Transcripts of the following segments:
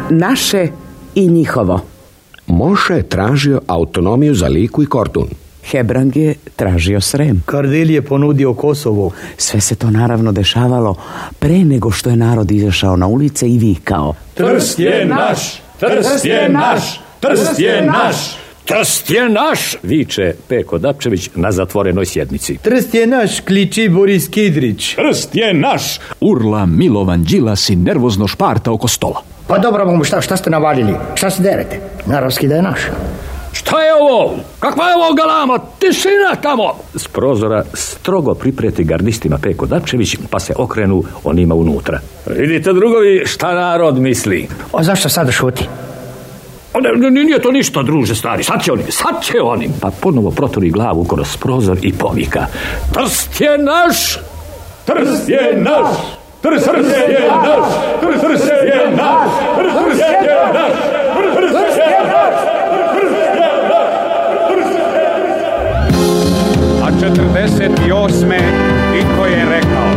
naše i njihovo. Moše je tražio autonomiju za Liku i Kordun. Hebrang je tražio Srem. Kardelj je ponudio Kosovo. Sve se to naravno dešavalo pre nego što je narod izašao na ulice i vikao: Trst je naš! Trst je naš! Trst je naš! Trst je naš! Viče Peko Dapčević na zatvorenoj sjednici. Trst je naš, kliči Boris Kidrić. Trst je naš! Urla Milovan Đilas i nervozno šparta oko stola. Pa dobro vam, šta ste navalili? Šta se derete? Naravski da je naš. Šta je ovo? Kakva je ovo galama? Tišina tamo! S prozora strogo priprijeti gardistima Peko Dapčević, pa se okrenu onima unutra. Vidite, drugovi, šta narod misli? A zašto sada šuti? Nije to ništa, druže stari. Sad će oni. Pa ponovo protori glavu kroz prozor i povika: Trst je naš! Trst je naš! Trst je naš! Trst je naš! Trst je naš! Trst je naš! A 48. Tito je rekao: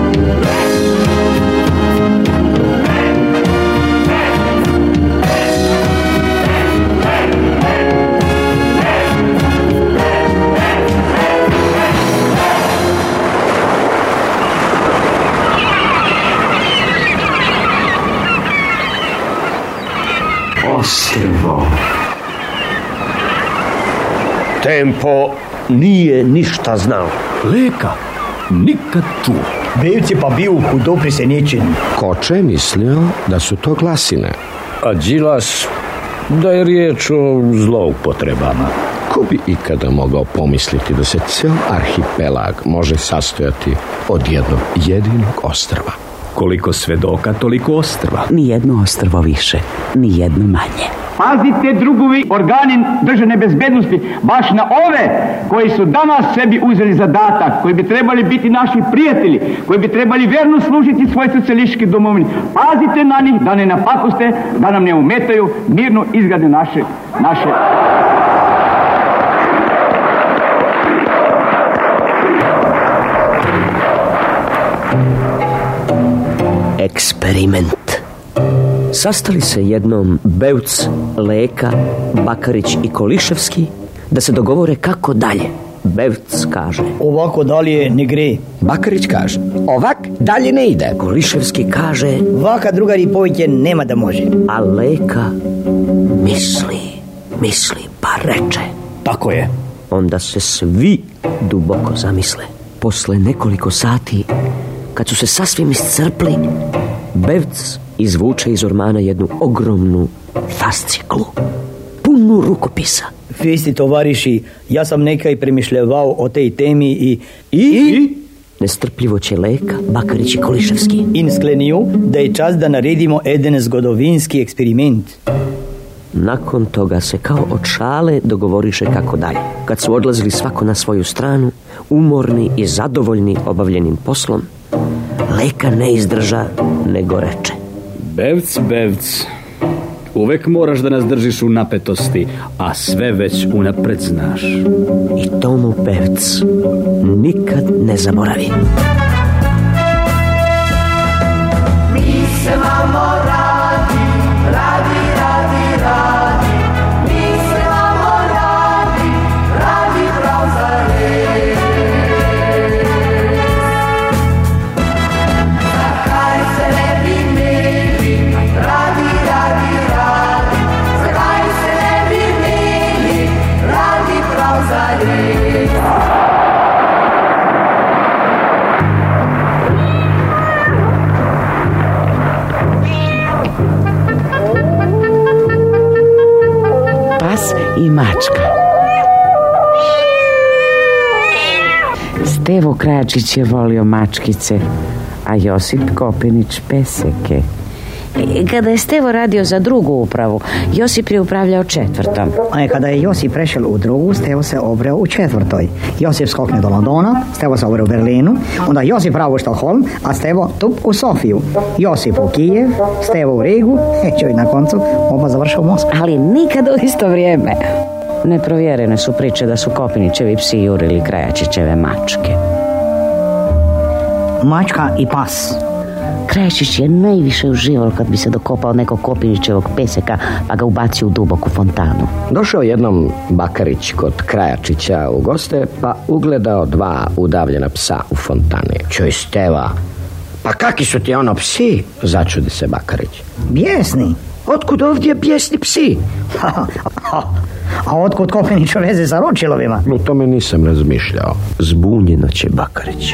Ostrvo. Tempo nije ništa znao. Leka nikad čuo. Belci pa bio u hudopri se ničin. Koče je mislio da su to glasine. A Đilas da je riječ o zloupotrebama. Ko bi ikada mogao pomisliti da se cijel arhipelag može sastojati od jednog jedinog ostrva? Koliko svedoka, toliko ostrva. Nijedno ostrvo više, nijedno manje. Pazite, drugovi, organi državne bezbednosti, baš na ove koji su danas sebi uzeli zadatak, koji bi trebali biti naši prijatelji, koji bi trebali vjerno služiti svoj socijalistički domovini. Pazite na njih da ne napakoste, da nam ne umetaju mirnu izgradu naše. Eksperiment. Sastali se jednom Bevc, Leka, Bakarić i Koliševski da se dogovore kako dalje. Bevc kaže: Ovako dalje ne gre. Bakarić kaže: Ovak dalje ne ide. Koliševski kaže: Vaka drugari povijek nema da može. A Leka misli pa reče: Tako je. Onda se svi duboko zamisle. Posle nekoliko sati, kad su se sasvim iscrpli, Bevc izvuče iz ormana jednu ogromnu fasciklu, punu rukopisa. Fisti tovariši, ja sam nekaj premišljavao o tej temi i... Nestrpljivo će Leka, Bakarić i Koliševski. In sklenil, da je čas da naredimo eden zgodovinski eksperiment. Nakon toga se kao od šale dogovoriše kako dalje. Kad su odlazili svako na svoju stranu, umorni i zadovoljni obavljenim poslom, Leka ne izdrža, nego reče: Bevc, uvek moraš da nas držiš u napetosti, a sve već unapred znaš. I to mu Bevc nikad ne zaboravi. Mi se mamo radi. Mi se mamo radi prav za res. Zakaj se ne bi imeli, radi. Zakaj se ne bi imeli, radi prav za res. Pas i mačka. Stevo Kračić je volio mačkice, a Josip Kopinić peseke. Kada je Stevo radio za drugu upravu, Josip je upravljao četvrtom. A kada je Josip prešel u drugu, Stevo se obreo u četvrtoj. Josip skokne do Londona, Stevo se obreo u Berlinu, onda Josip pravo u Štokholm, a Stevo tup u Sofiju. Josip u Kijev, Stevo u Rigu, i na koncu oba završao u Moskvu. Ali nikad u isto vrijeme. Neprovjerene su priče da su Kopinićevi psi jurili Krajačićeve mačke. Mačka i pas. Krešić je najviše uživao kad bi se dokopao nekog Kopinićevog peseka pa ga ubacio u duboku fontanu. Došao jednom Bakarić kod Krajačića u goste pa ugledao 2 udavljena psa u fontani. Čuj, Steva, pa kakvi su ti ono psi? Začudi se Bakarić. Bijesni. Otkud ovdje bijesni psi? A otkud Kopiniću veze sa Ročilovima? O tome nisam razmišljao. Zbunjeno će Bakarić.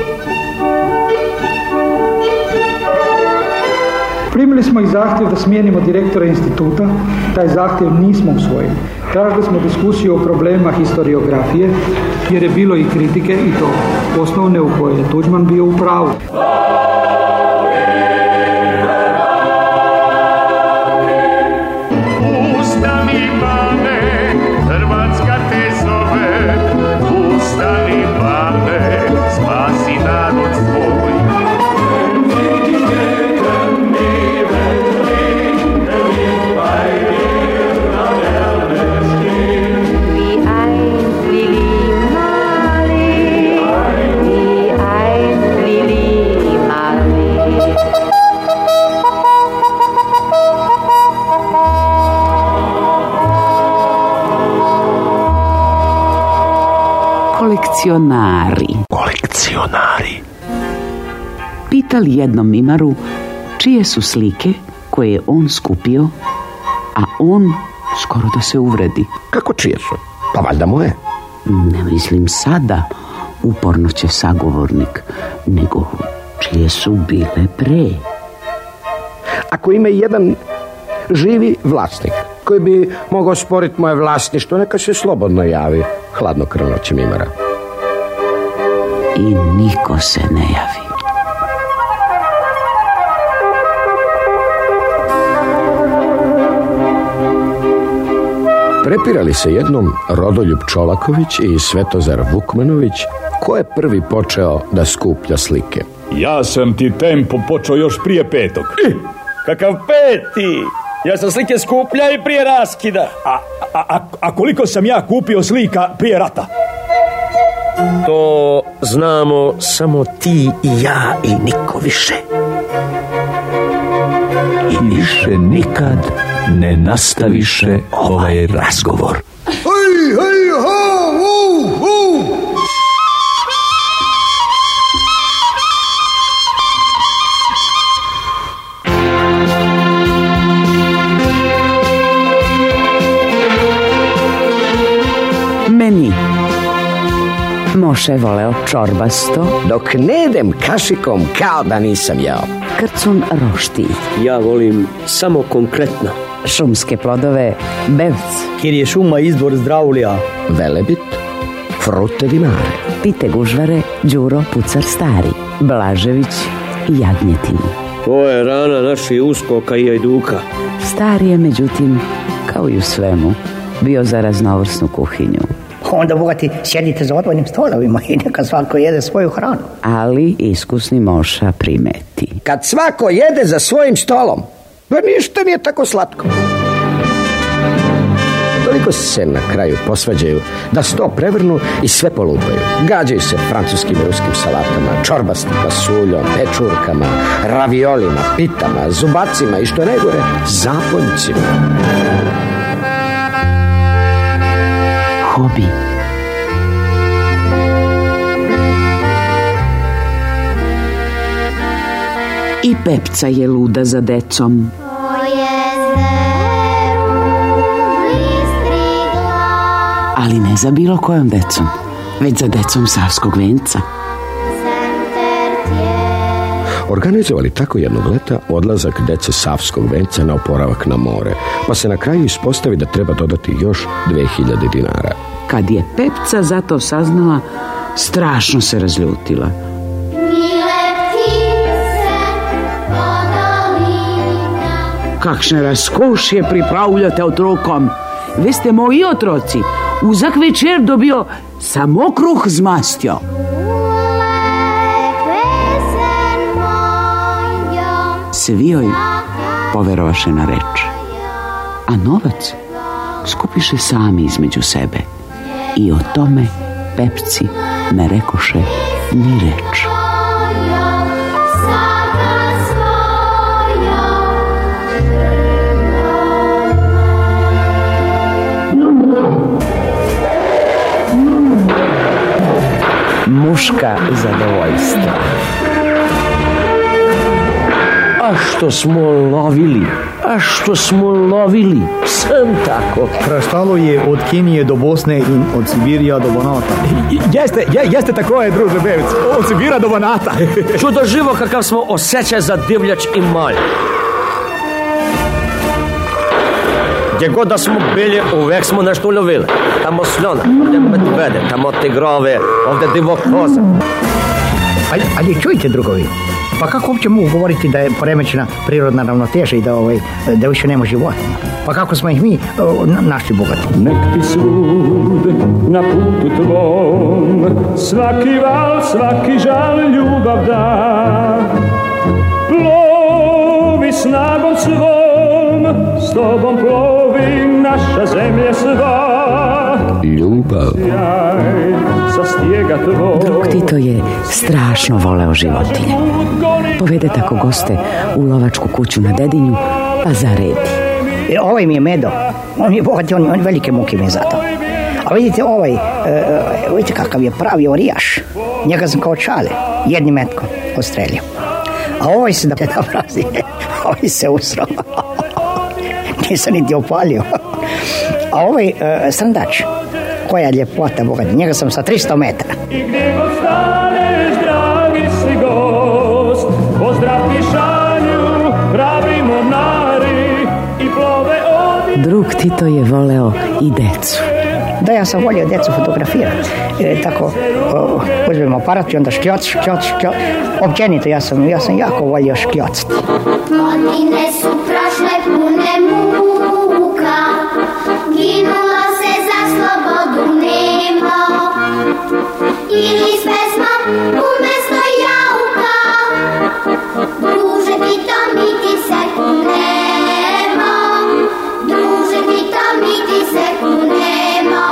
Primili smo i zahtjev da smijenimo direktora instituta. Taj zahtjev nismo usvojili. Tražili smo diskusiju o problemima historiografije, jer je bilo i kritike, i to osnovne u koje je Tuđman bio u pravu. Ustani, pane, Hrvatska te zove. Ustani, pane, spasi narod svoj. Kolekcionari. Pitali jednom Mimaru čije su slike koje je on skupio, a on skoro da se uvredi. Kako čije su? Pa valjda moje. Ne mislim sada, uporno će sagovornik, nego čije su bile pre. Ako ima jedan živi vlasnik koji bi mogao sporiti moje vlasništvo, neka se slobodno javi. Hladnokrvno će Mimara. I niko se ne javi. Prepirali se jednom Rodoljub Čolaković i Svetozar Vukmanović ko je prvi počeo da skuplja slike. Ja sam ti tempo počeo još prije 5. Kakav 5? Ja sam slike skuplja i prije raskida. A koliko sam ja kupio slika prije rata? To znamo samo ti i ja i niko više. I više nikad ne nastaviše ovaj razgovor. Hej, hej, ha, hu, hu. Meni Moše je voleo čorbasto, dok ne jedem kašikom kao da nisam jeo. Krcun roštilj. Ja volim samo konkretno. Šumske plodove, bevc. Kjer je šuma izvor zdravlja. Velebit, frute di mare. Pite gužvare, Đuro Pucar stari. Blažević i jagnjetinu. To je rana naših uskoka i ajduka. Stari je, međutim, kao i u svemu, bio za raznovrsnu kuhinju. Onda bogati sjedite za odvojnim stolovima i neka svako jede svoju hranu. Ali iskusni Moša primeti. Kad svako jede za svojim stolom, pa ništa nije tako slatko. Toliko se na kraju posvađaju da sto prevrnu i sve polupaju. Gađaju se francuskim i ruskim salatama, čorbastim pasuljom, pečurkama, raviolima, pitama, zubacima i što najgore, zapoljcima. Hobi. I Pepca je luda za decom. Ali ne za bilo kojom decom, već za decom Savskog venca. Organizovali tako jednog leta odlazak dece Savskog venca na oporavak na more, pa se na kraju ispostavi da treba dodati još 2000 dinara. Kad je Pepca za to saznala, strašno se razljutila. Kakšne raskošje pripravljate otrokom? Vi ste moji otroci. Uzak večer dobio samo kruh z mastjo. Svi joj poverovaše na reč. A novac skupiše sami između sebe. I o tome Pepci ne rekoše ni reč. muška zadovoljstva. A što smo lovili, sam tako. Kraštalo je od Kinije do Bosne i od Sibirija do Banata. Jeste tako je, druže Bevc, od Sibira do Banata. Čudo živo kakav smo osjećaj za divljač i malj. Gdje god da smo bili, uvek smo nešto lovili. Tamo slona, ovdje medvede, tamo tigrove, ovdje divog koza. Ali čujte, drugovi, pa kako uopće mogu govoriti da je poremećena prirodna ravnoteža i da više nema životinja? Pa kako smo ih mi našli bogati? Nek ti svud na putu tvom svaki val, svaki žal ljubav da. Plovi snagom svom, s tobom plovi naša zemlja sva. Ljubav. Drug Tito je strašno voleo životinje. Povede tako goste u lovačku kuću na Dedinju, pa zaredi. Ovaj mi je Medo, on je bogat, on velike muke mi je zato. A vidite vidite kakav je pravi orijaš. Njega sam kao čale, jednim metkom ostrelio. A ovaj se da prazi, ovaj se usrao. Nisam niti opalio. A ovaj srndač, koja ljepota bogat, njega sam sa 300 metara. I gdje god staneš, dragi si gost, pozdrav ti šalju, pravi mornari i plove odi. Drug Tito je voleo i decu. Da, ja sam volio djecu fotografirati. Tako, uzmem aparat i onda škljoc. Općenito, ja sam jako volio škljocati. Godine su prošle pune muka, ginulo se za slobodu nemo. Ili s pesmom umjesto jauka, druže Tito mi ti se kunemo, druže Tito mi ti se kunemo.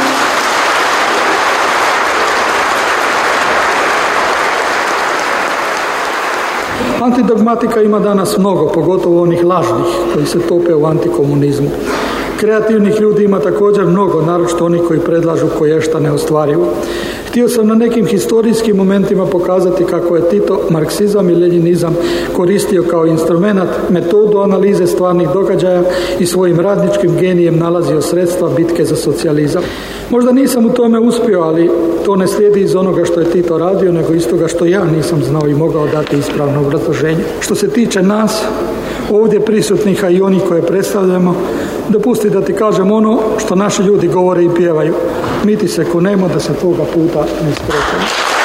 Antidogmatika ima danas mnogo, pogotovo onih lažnih koji se tope u antikomunizmu. Kreativnih ljudi ima također mnogo, naročito onih koji predlažu koješta neostvarivo. Htio sam na nekim historijskim momentima pokazati kako je Tito marksizam i lenjinizam koristio kao instrumenat, metodu analize stvarnih događaja i svojim radničkim genijem nalazio sredstva bitke za socijalizam. Možda nisam u tome uspio, ali to ne slijedi iz onoga što je Tito radio, nego iz toga što ja nisam znao i mogao dati ispravno obrazloženje. Što se tiče nas, ovdje prisutnih, a i onih koje predstavljamo, dopusti da ti kažem ono što naši ljudi govore i pjevaju. Mi ti se kunemo da se toga puta ne srećemo.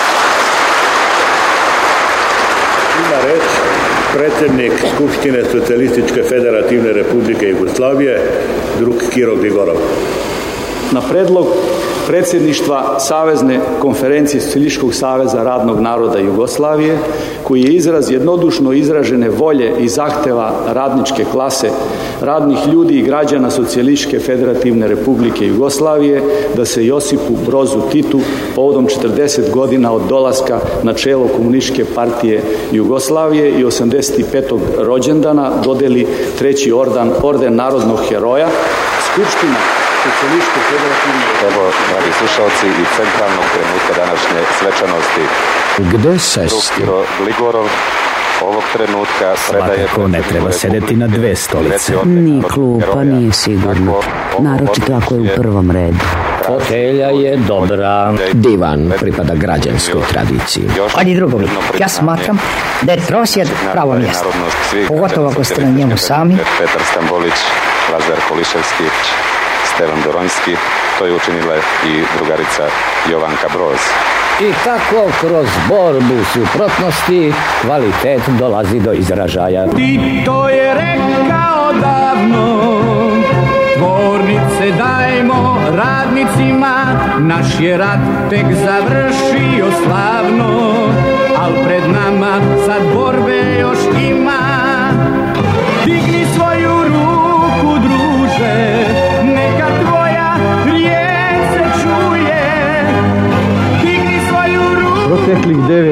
Ima reč predsjednik Skupštine Socijalističke federativne republike Jugoslavije, drug Kiro Grigorov. Na predlog predsjedništva Savezne konferencije Socijalističkog saveza radnog naroda Jugoslavije, koji je izraz jednodušno izražene volje i zahteva radničke klase, radnih ljudi i građana Socijalističke federativne republike Jugoslavije, da se Josipu Brozu Titu povodom 40 godina od dolaska na čelo Komunističke partije Jugoslavije i 85. rođendana dodeli 3. orden narodnog heroja. Skupština Socijalističke federativne republike. Evo, dragi slušalci, i centralnog trenutka današnje svečanosti. Gde sesti? Kiro Gligorov ovog trenutka predaje... Svakako ne treba sedeti na dve stolice. Ni klupa nije sigurno, naročito ako je u prvom redu. Fotelja je dobra. Divan pripada građanskoj tradiciji. Ali drugovi, ja smatram da je trosjed pravo mjesto. Pogotovo ako ste na njemu sami. Petar Stambolić, Lazar Koliševski, Stevan Doronjski, to je učinila i drugarica Jovanka Broz. I tako kroz borbu suprotnosti kvalitet dolazi do izražaja. Tito je rekao davno, tvornice dajmo radnicima, naš je rat tek završio slavno, al pred nama sad borbe još ima. Digni svoju ruku, druže, neka tvoja riječ se čuje. Digni svoju ruku. Proteklih 9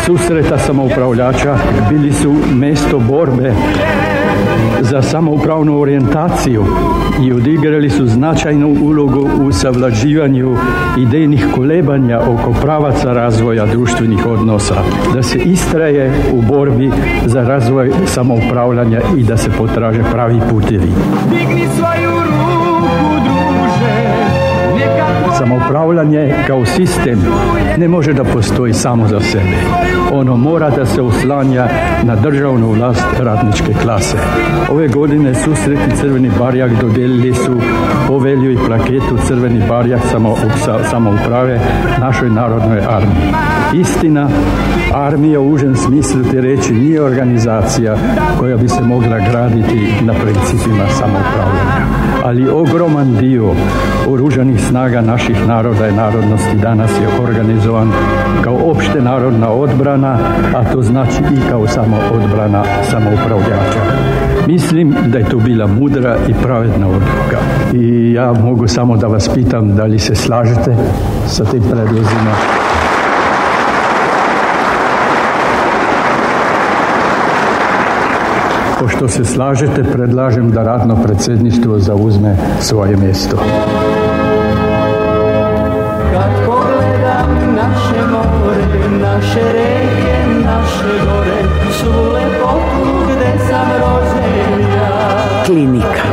susreta samoupravljača bili su mjesto borbe za samoupravnu orijentaciju i odigrali su značajnu ulogu u savlađivanju idejnih kolebanja oko pravaca razvoja društvenih odnosa, da se istraje u borbi za razvoj samoupravljanja i da se potraže pravi putevi. Digni svoju ruku, druže. Samoupravljanje kao sistem ne može da postoji samo za sebe. Ono mora da se oslanja na državnu vlast radničke klase. Ove godine susreti Crveni barjak dodijelili su povelju i plaketu Crveni barjak samouprave našoj narodnoj armiji. Istina, armija u užem smislu te reći nije organizacija koja bi se mogla graditi na principima samoupravljanja. Ali ogroman dio oružanih snaga naših naroda i narodnosti danas je organizovan kao opšte narodna odbrana, a to znači i kao samoodbrana samoupravljača. Mislim da je to bila mudra i pravedna odluka. I ja mogu samo da vas pitam da li se slažete sa tim predlozima. Pošto se slažete, predlažem da radno predsjedništvo zauzme svoje mjesto. Kad pogledam naše more, naše reke, naše gore, svu lepotu gde sam rođen ja. Klinika.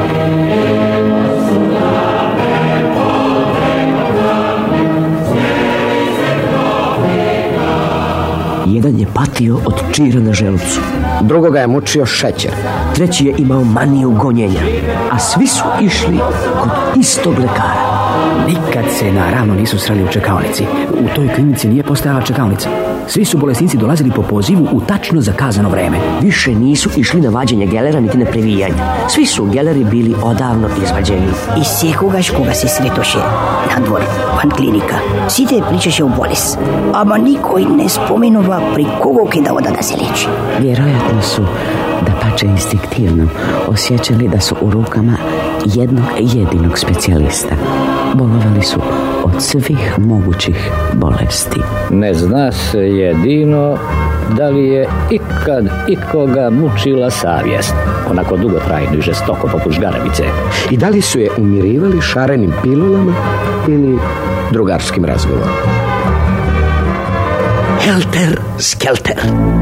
Jedan je patio od čira na želucu. Drugoga je mučio šećer. Treći je imao maniju gonjenja. A svi su išli kod istog lekara. Nikad se naravno nisu sreli u čekaonici. U toj klinici nije postojala čekaonica. Svi su bolesnici dolazili po pozivu u tačno zakazano vreme. Više nisu išli na vađenje gelera niti na previjanje. Svi su geleri bili odavno izvađeni. I sjekogaš koga se sretoše na dvor, van klinika. Site pričaše u boles. Ama nikoj ne spomenova pri kogo keda oda da se leči. Vjerojatno su, da pače instinktivno, osjećali da su u rukama jednog jedinog specijalista. Bolovali su od svih mogućih bolesti. Ne zna se jedino da li je ikad ikoga mučila savjest, onako dugotrajno i žestoko poput žgaravice. I da li su je umirivali šarenim pilulama ili drugarskim razgovorom? Helter skelter.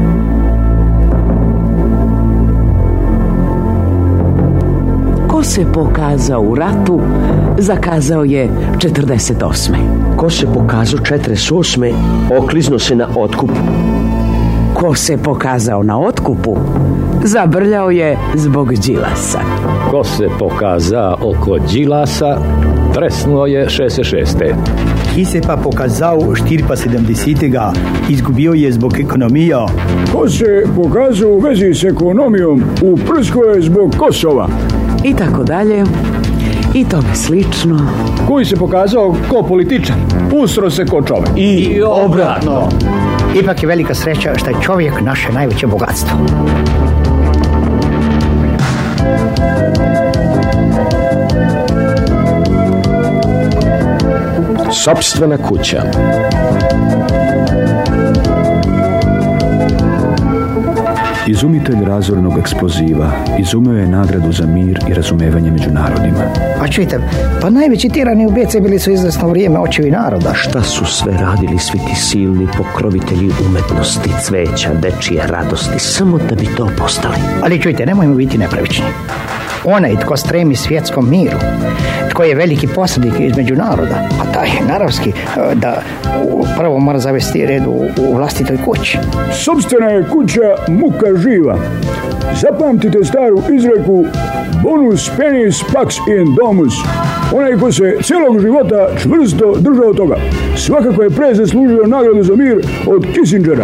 Ko se pokazao u ratu, zakazao je 48. Ko se pokazao 48. oklizno se na otkupu. Ko se pokazao na otkupu, zabrljao je zbog Đilasa. Ko se pokazao oko Đilasa, tresnuo je 66. Ki se pa pokazao 74. izgubio je zbog ekonomija. Ko se pokazao u vezi s ekonomijom, uprsko je zbog Kosova. I tako dalje, i tome slično. Koji se pokazao ko političan, usro se ko čovjek. I obratno. Ipak je velika sreća što je čovjek naše najveće bogatstvo. Sopstvena kuća. Izumitelj razornog eksploziva izumeo je nagradu za mir i razumevanje među narodima. Pa čujte, pa najveći tirani u BC bili su izvesno vrijeme očevi naroda. Šta su sve radili svi ti silni pokrovitelji umetnosti, cveća, dečije radosti, samo da bi to postali. Ali čujte, nemojmo biti nepravični. Onaj tko stremi svjetskom miru, tko je veliki posrednik između naroda, a taj naravski da prvo mora zavesti red u vlastitoj kući. Sopstvena je kuća muka živa. Zapamtite staru izreku bonus penis pax in domus. Onaj ko se cijelog života čvrsto držao toga, svakako je pre zaslužio nagradu za mir od Kissingera.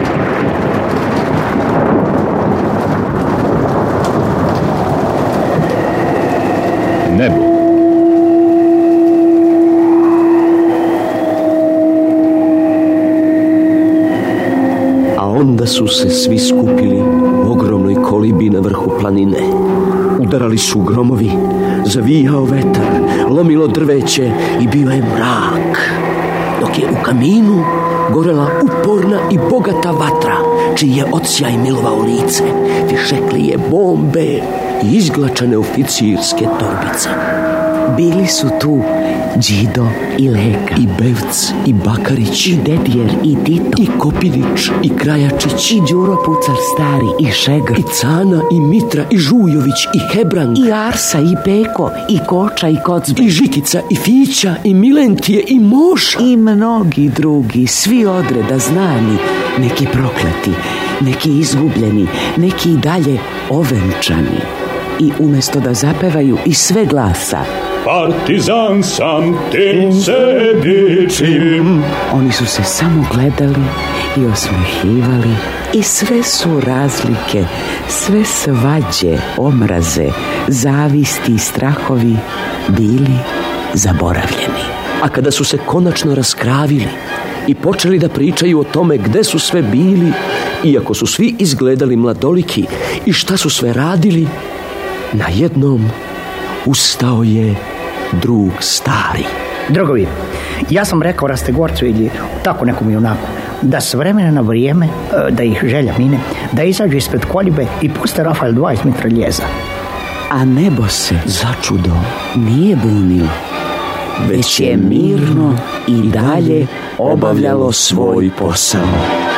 Nebo. A onda su se svi skupili u ogromnoj kolibi na vrhu planine. Udarali su gromovi, zavijao vetar, lomilo drveće i bio je mrak. dok je u kaminu gorela uporna i bogata vatra, čiji je odsjaj milovao lice, višeklije bombe i izglačane oficirske torbice. Bili su tu Đido i Leka, i Bevc, i Bakarić, i Dedjer, i Tito, i Kopinić, i Krajačić, i Đuro Pucar stari, i Šegr, i Cana, i Mitra, i Žujović, i Hebrang, i Arsa, i Peko, i Koča, i Kocbe, i Žikica, i Fića, i Milentije, i Moša. I mnogi drugi, svi odreda znani, neki prokleti, neki izgubljeni, neki i dalje ovenčani. I umjesto da zapevaju iz sve glasa: partizan sam, te se dičim, oni su se samo gledali i osmehivali i sve su razlike, sve svađe, omraze, zavisti i strahovi bili zaboravljeni. A kada su se konačno raskravili i počeli da pričaju o tome gde su sve bili, iako su svi izgledali mladoliki i šta su sve radili, najednom ustao je drug stari. Drugovi, ja sam rekao Rastegorcu ili tako nekom junaku da s vremena na vrijeme, da ih želja mine, da izađu ispred kolibe i puste Rafal 2 iz mitraljeza. A nebo se začudo nije bunilo, već je mirno i dalje obavljalo svoj posao.